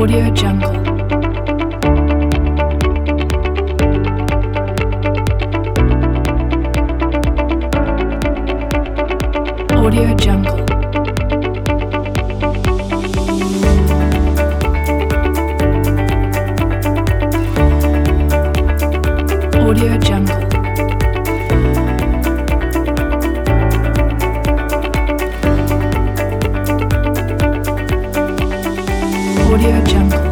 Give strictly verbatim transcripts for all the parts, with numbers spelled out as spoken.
Audio Jungle. Audio Jungle. Audio Jungle. Audio Jungle.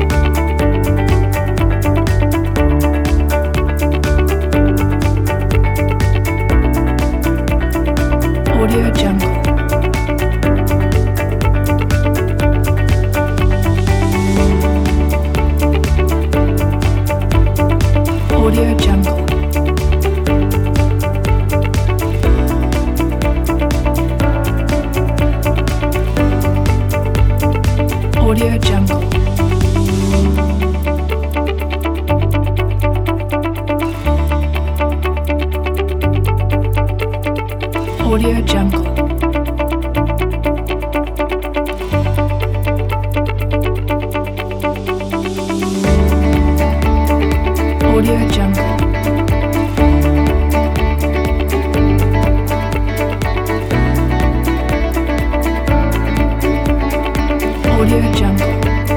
Audio Jungle. Audio Jungle. Audio Jungle. Audio Jungle. Audio Jungle. Audio Jungle.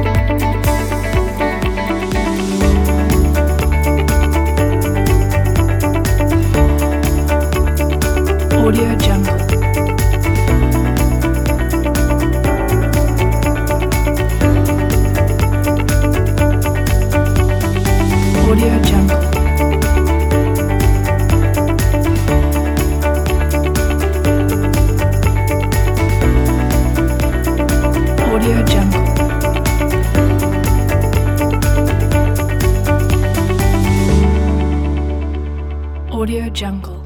Audio Jungle. Audio Jungle. Audio Jungle. Audio Jungle.